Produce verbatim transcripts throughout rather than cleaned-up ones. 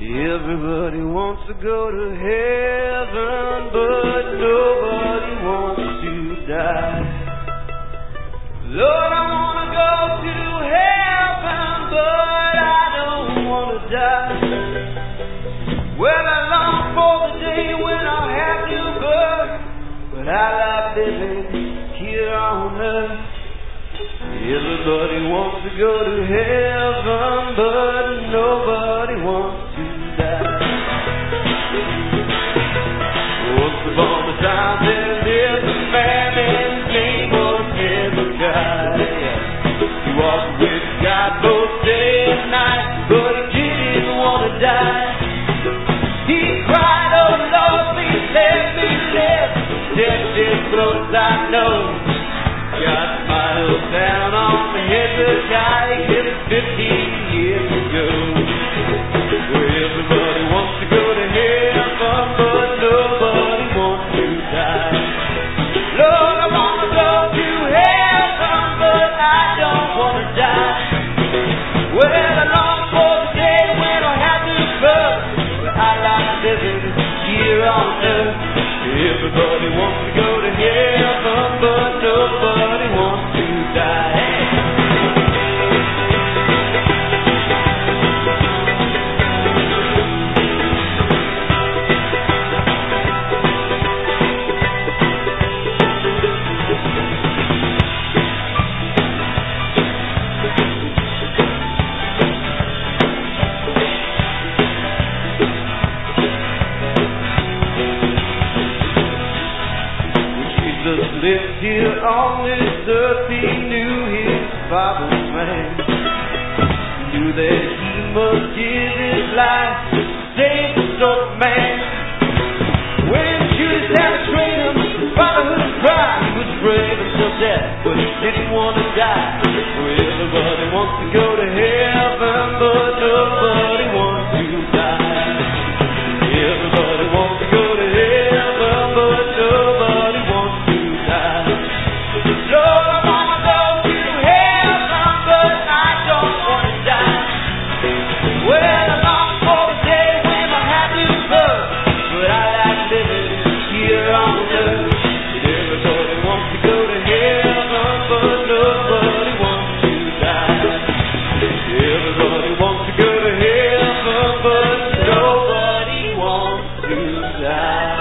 Everybody wants to go to heaven, but nobody wants to die. Lord, I want to go to heaven, but I don't want to die. Well, I long for the day when I'll have new birth, but I like living here on earth. Everybody wants to go to heaven, but nobody wants to die. Once upon a time there lived a man, and his name was Hezekiah. He walked with God both day and night, but he didn't want to die. He cried, "Oh Lord, please let me live. Death is close, I know." God smiled down on the Hezekiah, killed him fifteen years ago. Well, everybody wants to go to heaven, but nobody wants to die. Lord, I want to go to heaven, but I don't want to die. Well, I long for the day when I'll have new birth, but I like living here on earth. Everybody wants to go to heaven, but nobody wants to die. Lived here on this earth, he knew his Father's plan. He knew that he must give his life to save the soul of man. When Judas had to train him, fatherhood pride, he was brave until death, but he didn't want to die. Well, everybody wants to go to heaven, but nobody wants to die. Everybody wants to go to heaven, but nobody wants to die. Lord, I want to go to heaven, but I don't want to die. Well, I long for the day when I have new birth, but I like living here on earth. Everybody wants to go to heaven, but nobody wants to die. Everybody wants to go to heaven, but nobody wants to die.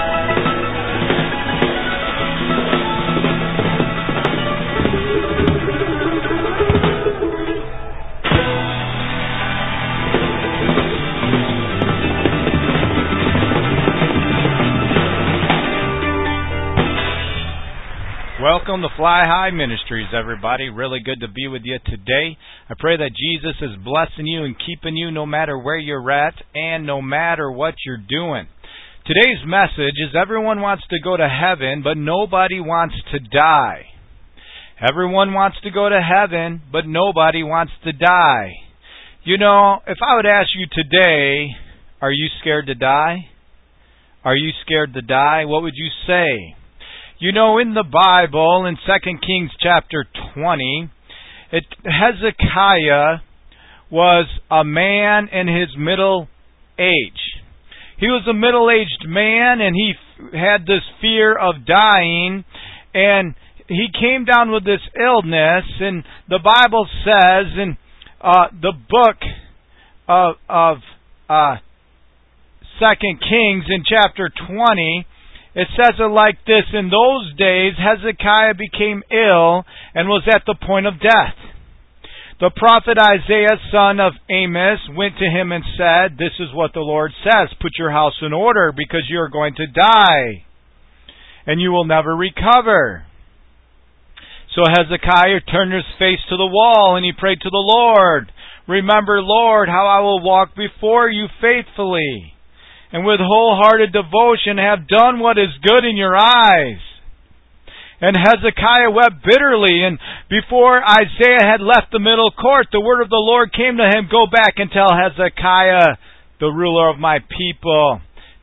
Welcome to Fly High Ministries, everybody. Really good to be with you today. I pray that Jesus is blessing you and keeping you no matter where you're at and no matter what you're doing. Today's message is everyone wants to go to heaven, but nobody wants to die. Everyone wants to go to heaven, but nobody wants to die. You know, if I would ask you today, are you scared to die? Are you scared to die? What would you say? You know, in the Bible, in Second Kings chapter twenty, it, Hezekiah was a man in his middle age. He was a middle-aged man, and he f- had this fear of dying, and he came down with this illness, and the Bible says in uh, the book of, of uh, Second Kings in chapter twenty, it says it like this: in those days Hezekiah became ill and was at the point of death. The prophet Isaiah, son of Amos, went to him and said, "This is what the Lord says, put your house in order, because you are going to die, and you will never recover." So Hezekiah turned his face to the wall, and he prayed to the Lord, "Remember, Lord, how I will walk before you faithfully, and with wholehearted devotion have done what is good in your eyes." And Hezekiah wept bitterly, and before Isaiah had left the middle court, the word of the Lord came to him, "Go back and tell Hezekiah, the ruler of my people,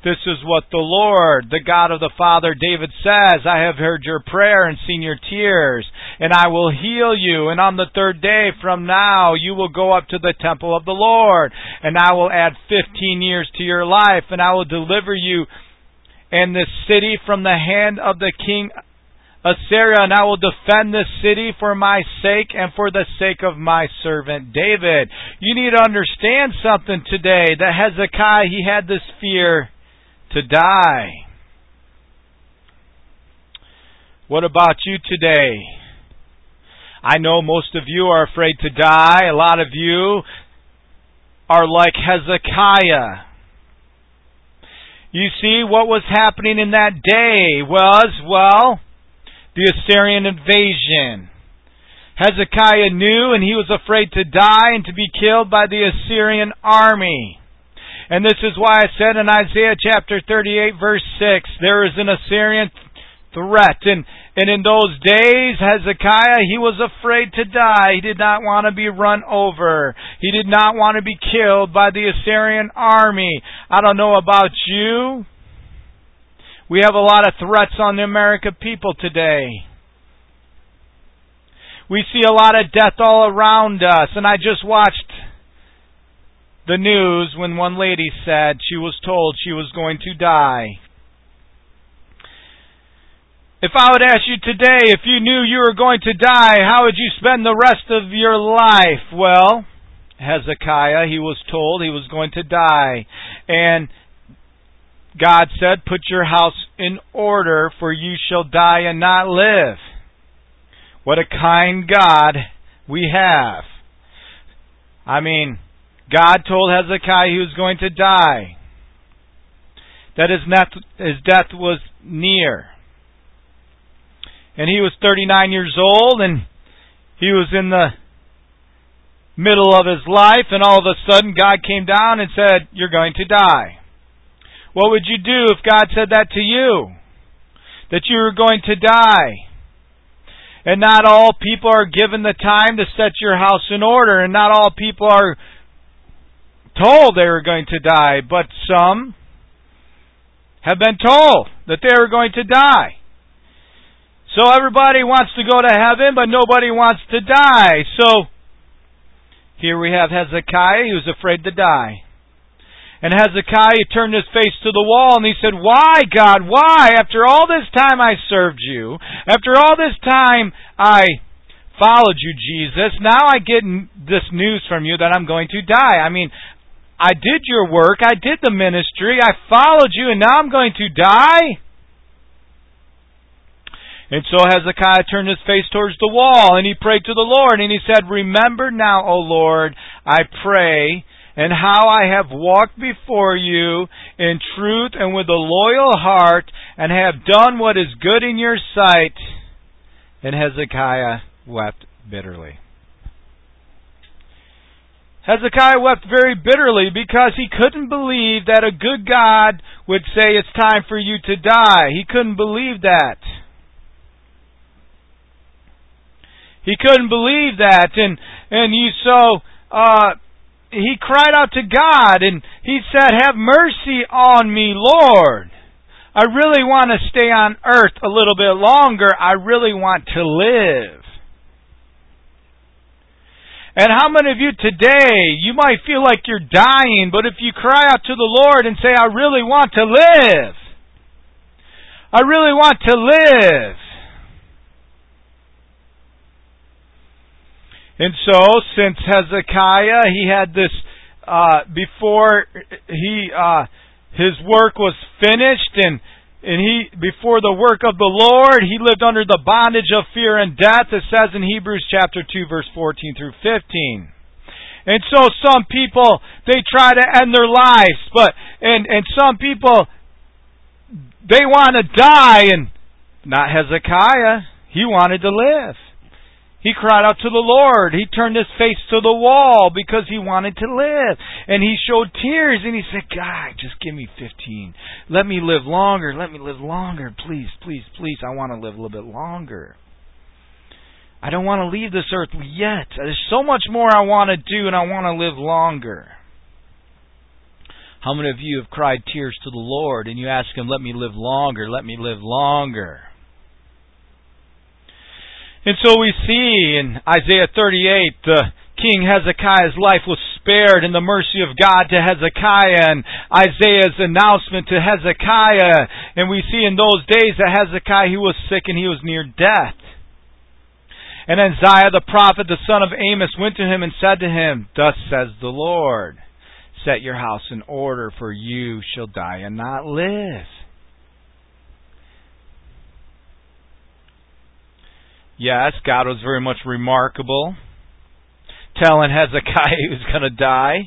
This is what the Lord, the God of the Father, David says, I have heard your prayer and seen your tears, and I will heal you. And on the third day from now, you will go up to the temple of the Lord, and I will add fifteen years to your life, and I will deliver you and this city from the hand of the king Assyria, and I will defend this city for my sake and for the sake of my servant David. You need to understand something today, that Hezekiah, he had this fear to die. What about you today? I know most of you are afraid to die. A lot of you are like Hezekiah. You see, what was happening in that day was, well, the Assyrian invasion. Hezekiah knew, and he was afraid to die and to be killed by the Assyrian army. And this is why I said in Isaiah chapter thirty-eight verse six, there is an Assyrian threat. And, and in those days, Hezekiah, he was afraid to die. He did not want to be run over. He did not want to be killed by the Assyrian army. I don't know about you. We have a lot of threats on the American people today. We see a lot of death all around us. And I just watched the news when one lady said she was told she was going to die. If I would ask you today, if you knew you were going to die, how would you spend the rest of your life? Well, Hezekiah, he was told he was going to die. And God said, put your house in order, for you shall die and not live. What a kind God we have. I mean, God told Hezekiah he was going to die, that his death, his death was near. And he was thirty-nine years old, and he was in the middle of his life, and all of a sudden God came down and said, you're going to die. What would you do if God said that to you? That you were going to die. And not all people are given the time to set your house in order, and not all people are told they were going to die, but some have been told that they were going to die. So everybody wants to go to heaven, but nobody wants to die. So here we have Hezekiah. He was afraid to die. And Hezekiah turned his face to the wall and he said, why, God, why? After all this time I served you, after all this time I followed you, Jesus, now I get this news from you that I'm going to die. I mean, I did your work, I did the ministry, I followed you, and now I'm going to die? And so Hezekiah turned his face towards the wall, and he prayed to the Lord, and he said, remember now, O Lord, I pray, and how I have walked before you in truth and with a loyal heart, and have done what is good in your sight. And Hezekiah wept bitterly. Hezekiah wept very bitterly because he couldn't believe that a good God would say it's time for you to die. He couldn't believe that. He couldn't believe that, and and you so uh, he cried out to God, and he said, "Have mercy on me, Lord. I really want to stay on earth a little bit longer. I really want to live." And how many of you today, you might feel like you're dying, but if you cry out to the Lord and say, "I really want to live. I really want to live." And so, since Hezekiah, he had this, uh, before he, uh, his work was finished, and, and he, before the work of the Lord, he lived under the bondage of fear and death, it says in Hebrews chapter two, verse fourteen through fifteen. And so some people, they try to end their lives, but, and, and some people, they want to die, and not Hezekiah. He wanted to live. He cried out to the Lord. He turned his face to the wall because he wanted to live. And he showed tears and he said, "God, just give me fifteen. Let me live longer. Let me live longer. Please, please, please. I want to live a little bit longer. I don't want to leave this earth yet. There's so much more I want to do, and I want to live longer." How many of you have cried tears to the Lord and you ask Him, let me live longer, let me live longer? And so we see in Isaiah thirty-eight, the King Hezekiah's life was spared in the mercy of God to Hezekiah, and Isaiah's announcement to Hezekiah. And we see in those days that Hezekiah, he was sick and he was near death. And Isaiah the prophet, the son of Amos, went to him and said to him, thus says the Lord, set your house in order, for you shall die and not live. Yes, God was very much remarkable, telling Hezekiah he was going to die.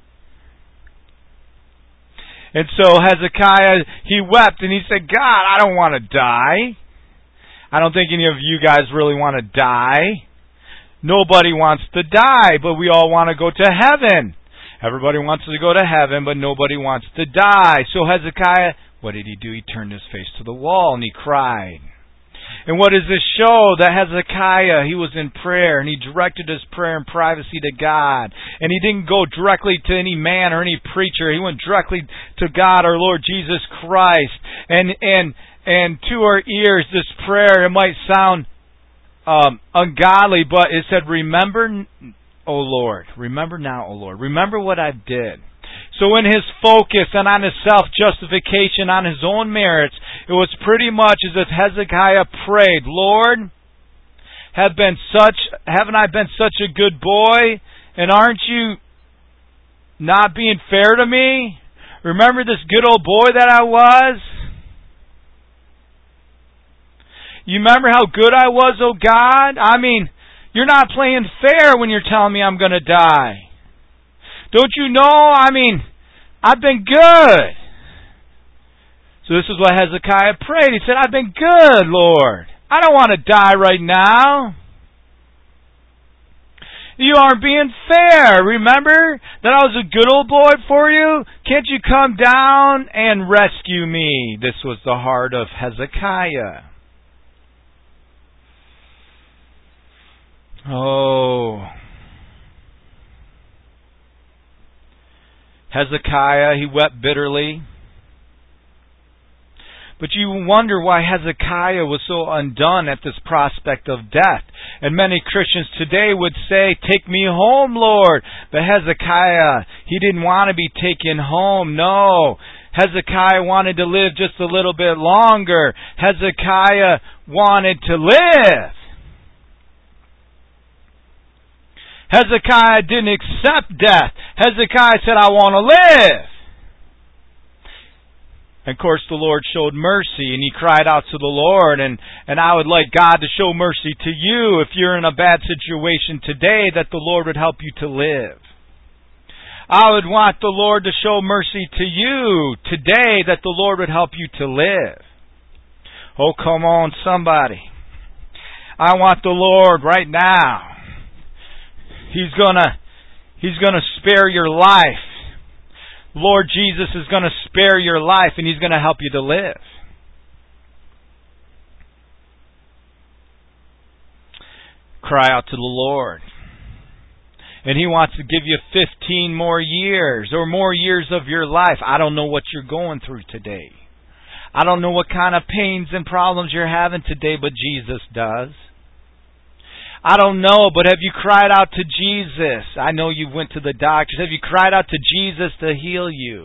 And so Hezekiah, he wept and he said, God, I don't want to die. I don't think any of you guys really want to die. Nobody wants to die, but we all want to go to heaven. Everybody wants to go to heaven, but nobody wants to die. So Hezekiah, what did he do? He turned his face to the wall and he cried. And what does this show? That Hezekiah, he was in prayer, and he directed his prayer in privacy to God. And he didn't go directly to any man or any preacher. He went directly to God, our Lord Jesus Christ. And and and to our ears, this prayer, it might sound um, ungodly, but it said, remember, O Lord, remember now, O Lord, remember what I did. So in his focus and on his self-justification, on his own merits, it was pretty much as if Hezekiah prayed, Lord, have been such, haven't I been such a good boy? And aren't you not being fair to me? Remember this good old boy that I was? You remember how good I was, oh God? I mean, you're not playing fair when you're telling me I'm going to die. Don't you know? I mean, I've been good. So this is what Hezekiah prayed. He said, I've been good, Lord. I don't want to die right now. You aren't being fair. Remember that I was a good old boy for you? Can't you come down and rescue me? This was the heart of Hezekiah. Oh. Hezekiah, he wept bitterly. But you wonder why Hezekiah was so undone at this prospect of death. And many Christians today would say, take me home, Lord. But Hezekiah, he didn't want to be taken home. No. Hezekiah wanted to live just a little bit longer. Hezekiah wanted to live. Hezekiah didn't accept death. Hezekiah said, I want to live. And of course, the Lord showed mercy, and he cried out to the Lord, and, and I would like God to show mercy to you if you're in a bad situation today, that the Lord would help you to live. I would want the Lord to show mercy to you today, that the Lord would help you to live. Oh, come on, somebody. I want the Lord right now. He's gonna, He's gonna spare your life. Lord Jesus is gonna spare your life, and He's gonna help you to live. Cry out to the Lord. And He wants to give you fifteen more years, or more years of your life. I don't know what you're going through today. I don't know what kind of pains and problems you're having today, but Jesus does. I don't know, but have you cried out to Jesus? I know you went to the doctors. Have you cried out to Jesus to heal you?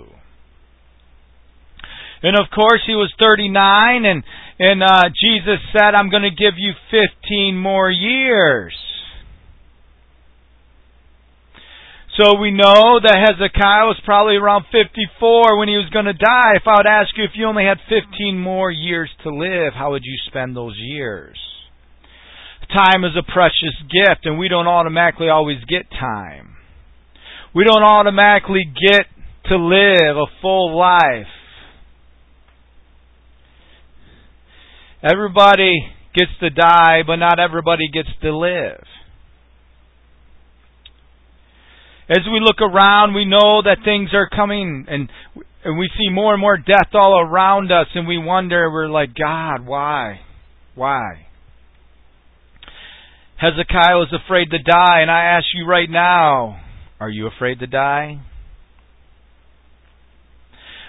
And of course, he was thirty-nine, and, and uh, Jesus said, I'm going to give you fifteen more years. So we know that Hezekiah was probably around fifty-four when he was going to die. If I would ask you, if you only had fifteen more years to live, how would you spend those years? Time is a precious gift, and we don't automatically always get time. We don't automatically get to live a full life. Everybody gets to die, but not everybody gets to live. As we look around, we know that things are coming, and and we see more and more death all around us, and we wonder, we're like, God, why? Why? Hezekiah was afraid to die, and I ask you right now, are you afraid to die?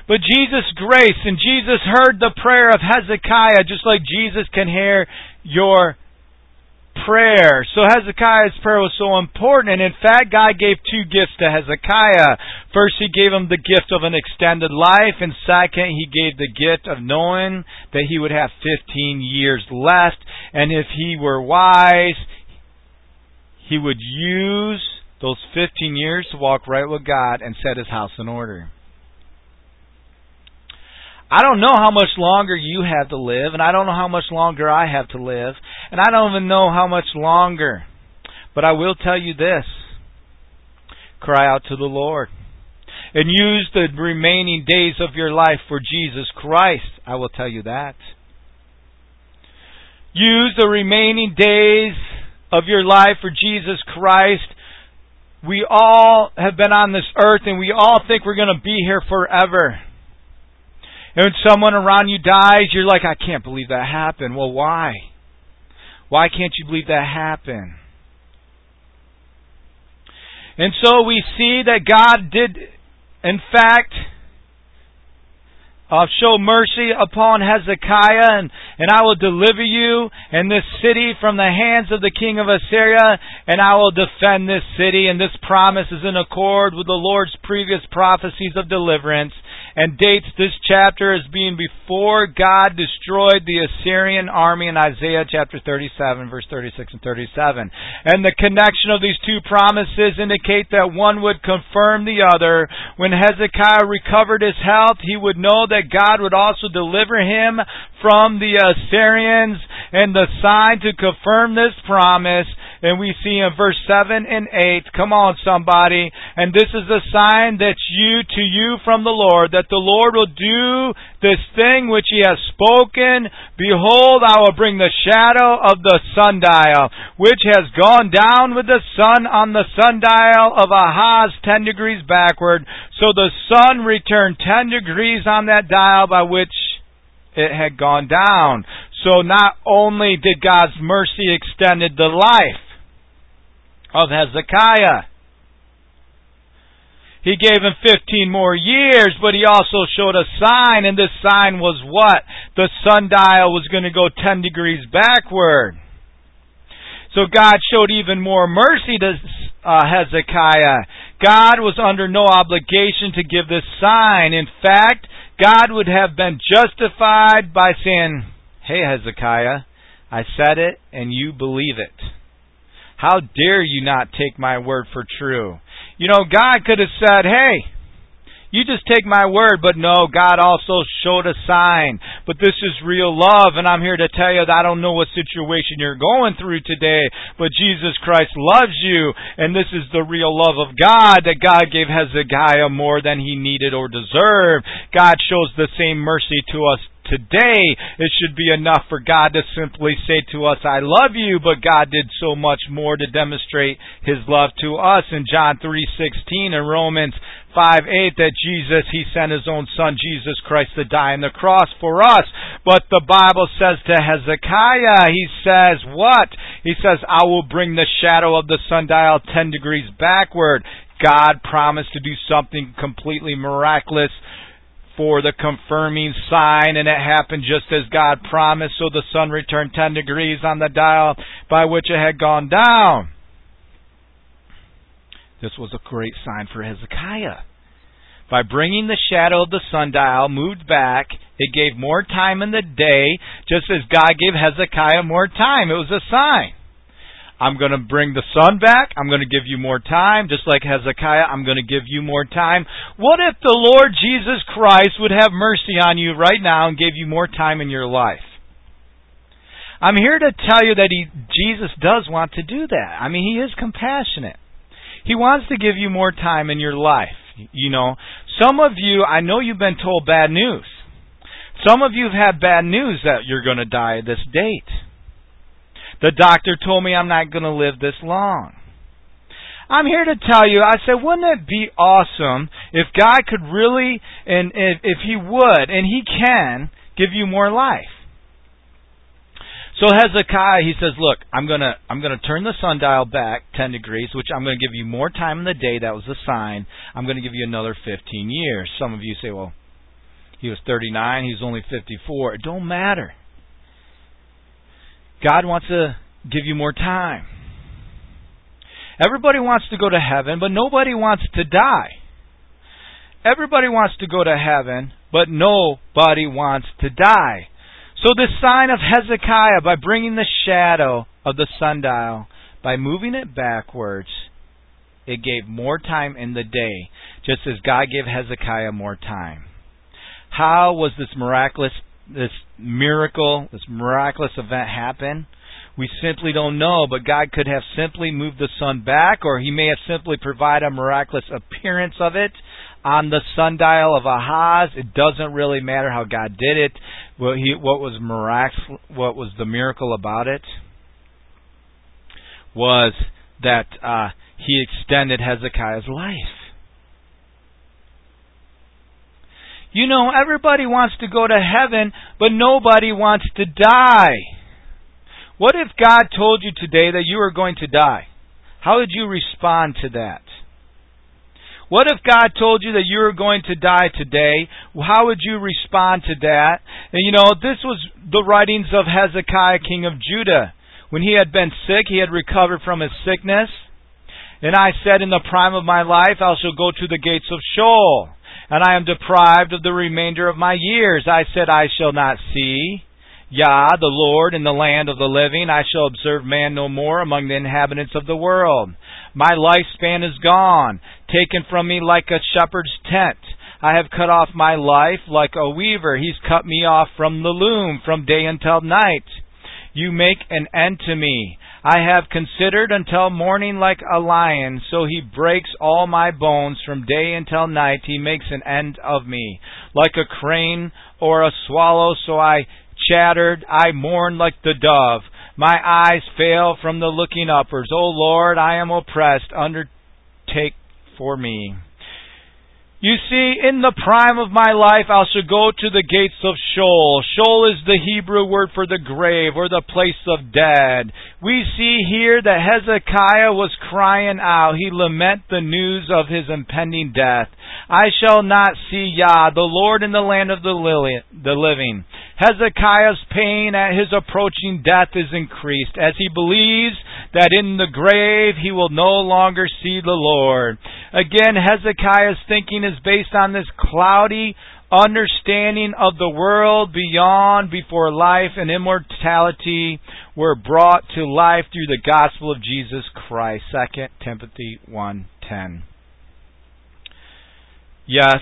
But Jesus' grace, and Jesus heard the prayer of Hezekiah, just like Jesus can hear your prayer. So Hezekiah's prayer was so important, and in fact, God gave two gifts to Hezekiah. First, He gave him the gift of an extended life, and second, He gave the gift of knowing that he would have fifteen years left, and if he were wise, he would use those fifteen years to walk right with God and set his house in order. I don't know how much longer you have to live, and I don't know how much longer I have to live, and I don't even know how much longer. But I will tell you this. Cry out to the Lord. And use the remaining days of your life for Jesus Christ. I will tell you that. Use the remaining days of your life for Jesus Christ. We all have been on this earth, and we all think we're going to be here forever. And when someone around you dies, you're like, I can't believe that happened. Well, why? Why can't you believe that happened? And so we see that God did, in fact, uh, show mercy upon Hezekiah, and, and I will deliver you and this city from the hands of the king of Assyria, and I will defend this city. And this promise is in accord with the Lord's previous prophecies of deliverance, and dates this chapter as being before God destroyed the Assyrian army in Isaiah chapter thirty-seven, verse thirty-six and thirty-seven. And the connection of these two promises indicate that one would confirm the other. When Hezekiah recovered his health, he would know that God would also deliver him from the Assyrians, and the sign to confirm this promise, and we see in verse seven and eight, come on somebody, and this is a sign that's you to you from the Lord, that the Lord will do this thing which He has spoken. Behold, I will bring the shadow of the sundial, which has gone down with the sun on the sundial of Ahaz ten degrees backward. So the sun returned ten degrees on that dial by which it had gone down. So not only did God's mercy extended the life of Hezekiah, He gave him fifteen more years, but He also showed a sign, and this sign was what? The sundial was going to go ten degrees backward. So God showed even more mercy to uh, Hezekiah. God was under no obligation to give this sign. In fact, God would have been justified by saying, hey Hezekiah, I said it and you believe it. How dare you not take my word for true? You know, God could have said, hey, you just take my word, but no, God also showed a sign. But this is real love, and I'm here to tell you that I don't know what situation you're going through today, but Jesus Christ loves you, and this is the real love of God, that God gave Hezekiah more than he needed or deserved. God shows the same mercy to us today. It should be enough for God to simply say to us, I love you, but God did so much more to demonstrate His love to us. In John three sixteen and Romans five eight, that Jesus, He sent His own Son, Jesus Christ, to die on the cross for us. But the Bible says to Hezekiah, He says what? He says, I will bring the shadow of the sundial ten degrees backward. God promised to do something completely miraculous for the confirming sign, and it happened just as God promised. So the sun returned ten degrees on the dial by which it had gone down. This was a great sign for Hezekiah. By bringing the shadow of the sundial moved back, it gave more time in the day, just as God gave Hezekiah more time. It was a sign. I'm going to bring the sun back. I'm going to give you more time. Just like Hezekiah, I'm going to give you more time. What if the Lord Jesus Christ would have mercy on you right now and give you more time in your life? I'm here to tell you that he, Jesus does want to do that. I mean, He is compassionate. He wants to give you more time in your life. You know, some of you, I know you've been told bad news. Some of you have had bad news that you're going to die at this date. The doctor told me I'm not going to live this long. I'm here to tell you, I said, wouldn't it be awesome if God could really, and if, if He would, and He can, give you more life? So Hezekiah, he says, look, I'm going to I'm going to turn the sundial back ten degrees, which I'm going to give you more time in the day. That was the sign. I'm going to give you another fifteen years. Some of you say, well, He was thirty-nine. He was only fifty-four. It don't matter. God wants to give you more time. Everybody wants to go to heaven, but nobody wants to die. Everybody wants to go to heaven, but nobody wants to die. So this sign of Hezekiah, by bringing the shadow of the sundial, by moving it backwards, it gave more time in the day, just as God gave Hezekiah more time. How was this miraculous, this miracle, this miraculous event happen? We simply don't know, but God could have simply moved the sun back, or He may have simply provided a miraculous appearance of it on the sundial of Ahaz. It doesn't really matter how God did it. What, he, what was miraculous, what was the miracle about it was that uh, He extended Hezekiah's life. You know, everybody wants to go to heaven, but nobody wants to die. What if God told you today that you are going to die? How would you respond to that? What if God told you that you were going to die today? How would you respond to that? And you know, this was the writings of Hezekiah, king of Judah. When he had been sick, he had recovered from his sickness. And I said, in the prime of my life, I shall go to the gates of Sheol, and I am deprived of the remainder of my years. I said, I shall not see Yah, the Lord, in the land of the living. I shall observe man no more among the inhabitants of the world. My lifespan is gone, taken from me like a shepherd's tent. I have cut off my life like a weaver. He's cut me off from the loom, from day until night. You make an end to me. I have considered until morning like a lion, so he breaks all my bones from day until night. He makes an end of me. Like a crane or a swallow, so I chattered, I mourned like the dove. My eyes fail from the looking upwards. O Lord, I am oppressed. Undertake for me. You see, in the prime of my life, I shall go to the gates of Sheol. Sheol is the Hebrew word for the grave, or the place of dead. We see here that Hezekiah was crying out. He lamented the news of his impending death. I shall not see Yah, the Lord, in the land of the living. Hezekiah's pain at his approaching death is increased, as he believes that in the grave he will no longer see the Lord. Again, Hezekiah's thinking is based on this cloudy understanding of the world beyond, before life and immortality were brought to life through the gospel of Jesus Christ. Second Timothy one ten. Yes,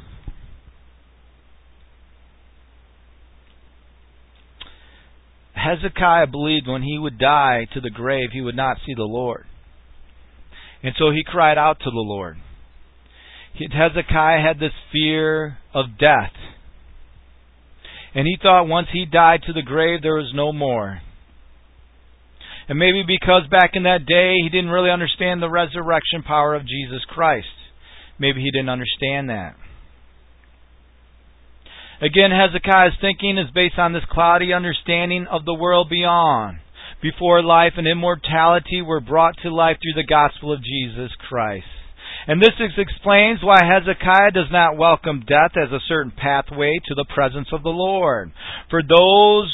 Hezekiah believed when he would die to the grave, he would not see the Lord. And so he cried out to the Lord. Hezekiah had this fear of death. And he thought once he died to the grave, there was no more. And maybe because back in that day, he didn't really understand the resurrection power of Jesus Christ. Maybe he didn't understand that. Again, Hezekiah's thinking is based on this cloudy understanding of the world beyond, before life and immortality were brought to life through the gospel of Jesus Christ. And this explains why Hezekiah does not welcome death as a certain pathway to the presence of the Lord. For those,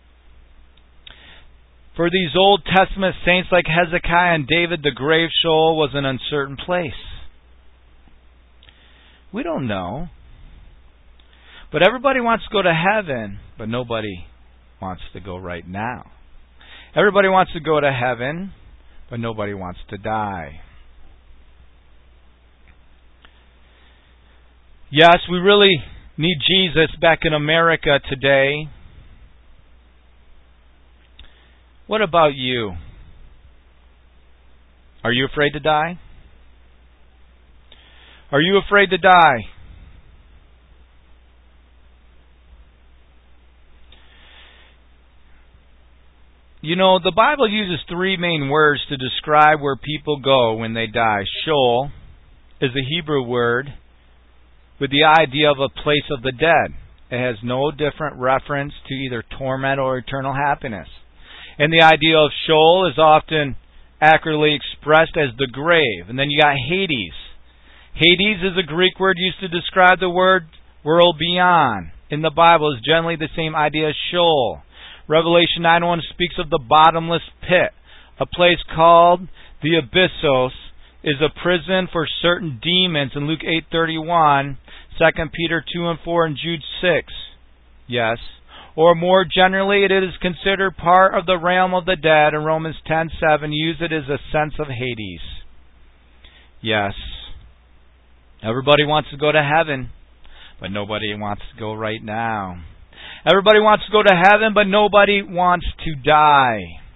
for these Old Testament saints like Hezekiah and David, the grave Sheol was an uncertain place. We don't know. But everybody wants to go to heaven, but nobody wants to go right now. Everybody wants to go to heaven, but nobody wants to die. Yes, we really need Jesus back in America today. What about you? Are you afraid to die? Are you afraid to die? You know, the Bible uses three main words to describe where people go when they die. Sheol is a Hebrew word with the idea of a place of the dead. It has no different reference to either torment or eternal happiness. And the idea of Sheol is often accurately expressed as the grave. And then you got Hades. Hades is a Greek word used to describe the word world beyond, in the Bible is generally the same idea as Sheol. Revelation nine one speaks of the bottomless pit. A place called the Abyssos is a prison for certain demons in Luke eight thirty-one, Second Peter two and four, and Jude six. Yes. Or more generally, it is considered part of the realm of the dead, and Romans ten seven use it as a sense of Hades. Yes. Everybody wants to go to heaven, but nobody wants to go right now. Everybody wants to go to heaven, but nobody wants to die.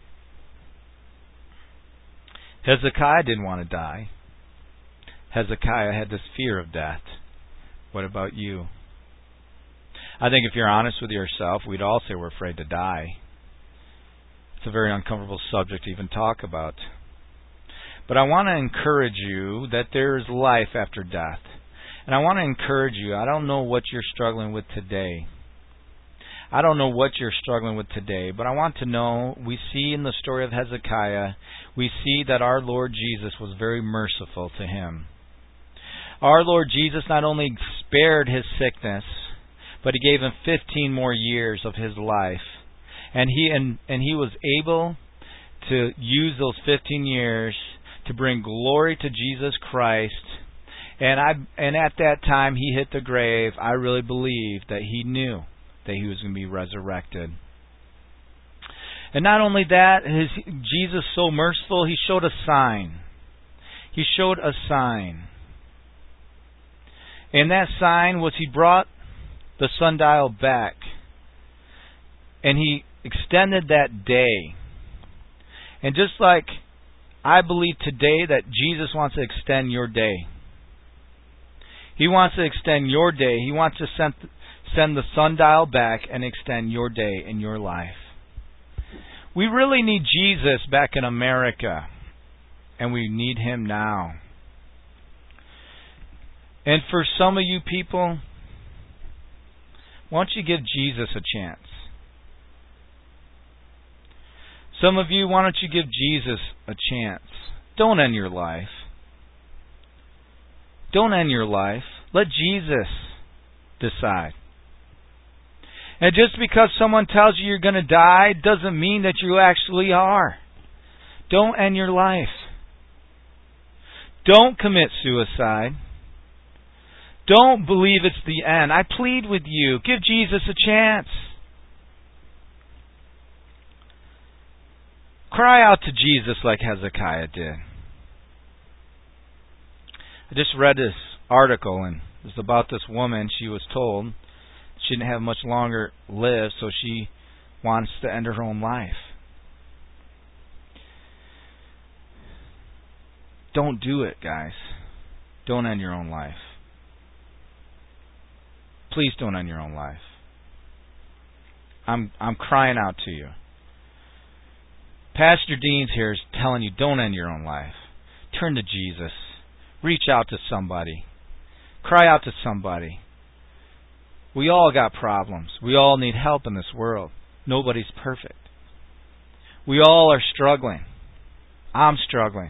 Hezekiah didn't want to die. Hezekiah had this fear of death. What about you? I think if you're honest with yourself, we'd all say we're afraid to die. It's a very uncomfortable subject to even talk about. But I want to encourage you that there is life after death. And I want to encourage you, I don't know what you're struggling with today. I don't know what you're struggling with today, but I want to know, we see in the story of Hezekiah, we see that our Lord Jesus was very merciful to him. Our Lord Jesus not only spared his sickness, but he gave him fifteen more years of his life. And he and, and he was able to use those fifteen years to bring glory to Jesus Christ. And I and at that time he hit the grave, I really believe that he knew that he was going to be resurrected. And not only that, his, Jesus so merciful, he showed a sign. He showed a sign. And that sign was he brought the sundial back. And he extended that day. And just like I believe today that Jesus wants to extend your day. He wants to extend your day. He wants to send, send the sundial back and extend your day in your life. We really need Jesus back in America. And we need him now. And for some of you people, why don't you give Jesus a chance? Some of you, why don't you give Jesus a chance? Don't end your life. Don't end your life. Let Jesus decide. And just because someone tells you you're going to die doesn't mean that you actually are. Don't end your life. Don't commit suicide. Don't believe it's the end. I plead with you. Give Jesus a chance. Cry out to Jesus like Hezekiah did. I just read this article, and it was about this woman. She was told she didn't have much longer to live, so she wants to end her own life. Don't do it, guys. Don't end your own life. Please don't end your own life. I'm I'm crying out to you. Pastor Dean's here is telling you, don't end your own life. Turn to Jesus. Reach out to somebody. Cry out to somebody. We all got problems. We all need help in this world. Nobody's perfect. We all are struggling. I'm struggling.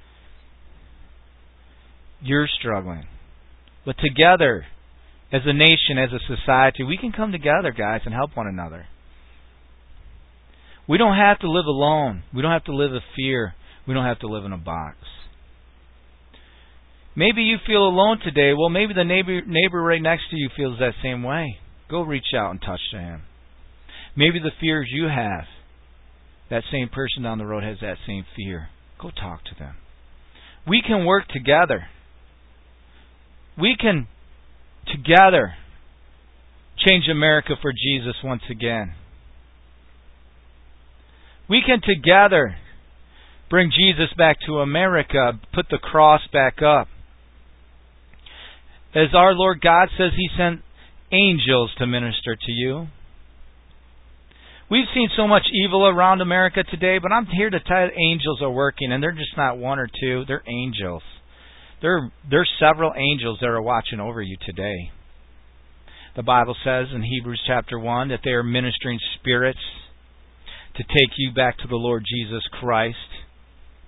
You're struggling. But together, as a nation, as a society, we can come together, guys, and help one another. We don't have to live alone. We don't have to live in fear. We don't have to live in a box. Maybe you feel alone today. Well, maybe the neighbor neighbor right next to you feels that same way. Go reach out and touch to him. Maybe the fears you have, that same person down the road has that same fear. Go talk to them. We can work together. We can together change America for Jesus once again. We can together bring Jesus back to America, put the cross back up. As our Lord God says, He sent angels to minister to you. We've seen so much evil around America today, but I'm here to tell you angels are working, and they're just not one or two. They're angels. There, there's several angels that are watching over you today. The Bible says in Hebrews chapter one that they are ministering spirits to take you back to the Lord Jesus Christ.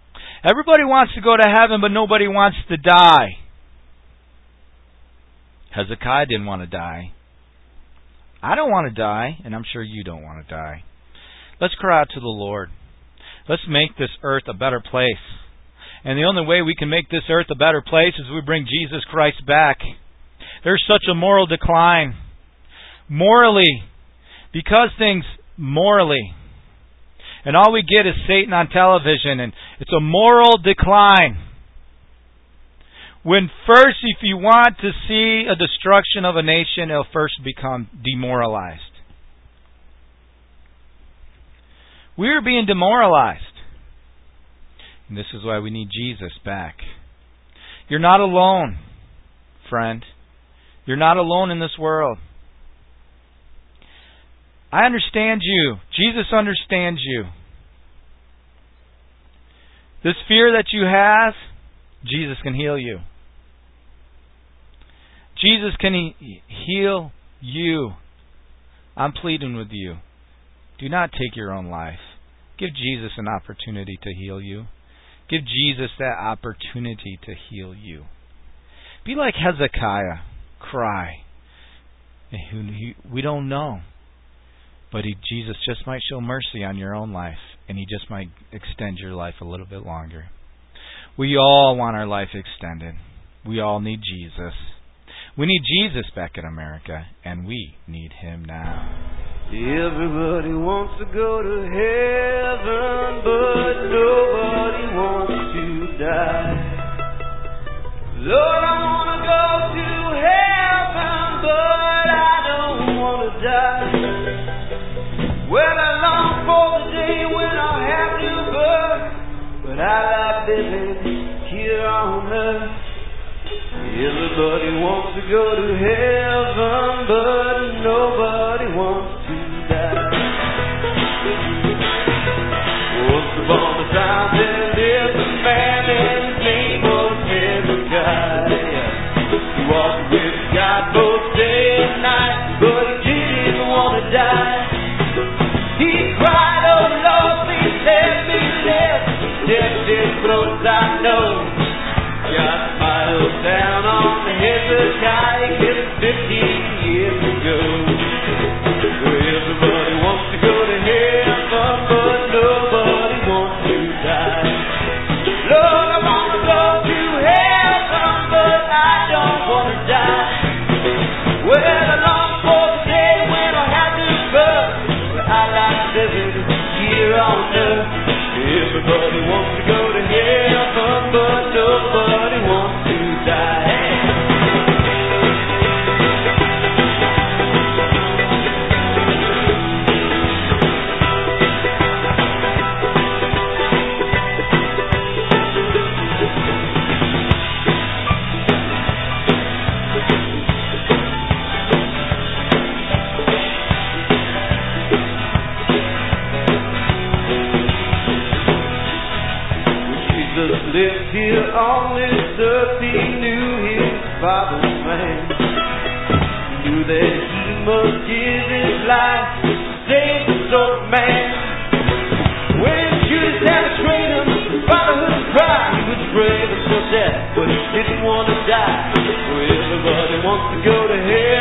Everybody wants to go to heaven, but nobody wants to die. Hezekiah didn't want to die. I don't want to die, and I'm sure you don't want to die. Let's cry out to the Lord. Let's make this earth a better place. And the only way we can make this earth a better place is we bring Jesus Christ back. There's such a moral decline. Morally, because things morally, and all we get is Satan on television, and it's a moral decline. When first, if you want to see a destruction of a nation, it'll first become demoralized. We are being demoralized. And this is why we need Jesus back. You're not alone, friend. You're not alone in this world. I understand you. Jesus understands you. This fear that you have, Jesus can heal you. Jesus can he- heal you. I'm pleading with you. Do not take your own life. Give Jesus an opportunity to heal you. Give Jesus that opportunity to heal you. Be like Hezekiah. Cry. We don't know. But he, Jesus just might show mercy on your own life. And He just might extend your life a little bit longer. We all want our life extended. We all need Jesus. We need Jesus back in America. And we need Him now. Everybody wants to go to heaven, but nobody wants to die. Lord, I want to go to heaven, but I don't want to die. Well, I long for the day when I'll have new birth, but I like living here on earth. Everybody wants to go to heaven, but nobody wants to die. Once upon a time there lived a man and his name was Hezekiah. He walked with God both day and night, but he didn't want to die. He cried, oh Lord, please let me live. Death is close, I know. God smiled down on the Hezekiah he killed fifteen years ago. Everybody wants to go to heaven, but nobody wants to die. Lord, I want to go to heaven, but I don't want to die. Well, I long for the day when I'll have new birth, but I like living here on earth. Everybody wants to go to heaven, but nobody wants to die. Lived here on this earth, he knew his Father's plan. He knew that he must give his life to save the soul of man. When Judas had betrayed him, his father would cry. He was brave until death, but he didn't want to die. So everybody wants to go to hell.